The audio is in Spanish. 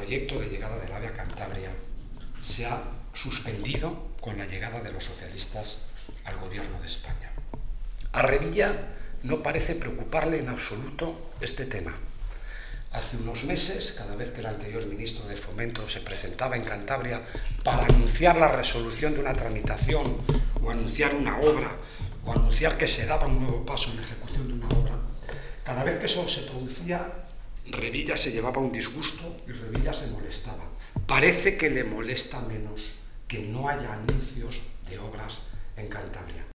proyecto de llegada del AVE a Cantabria se ha suspendido con la llegada de los socialistas al gobierno de España. A Revilla no parece preocuparle en absoluto este tema. Hace unos meses, cada vez que el anterior ministro de Fomento se presentaba en Cantabria para anunciar la resolución de una tramitación o anunciar una obra o anunciar que se daba un nuevo paso en la ejecución de una obra, cada vez que eso se producía, Revilla se llevaba un disgusto y Revilla se molestaba. Parece que le molesta menos que no haya anuncios de obras en Cantabria.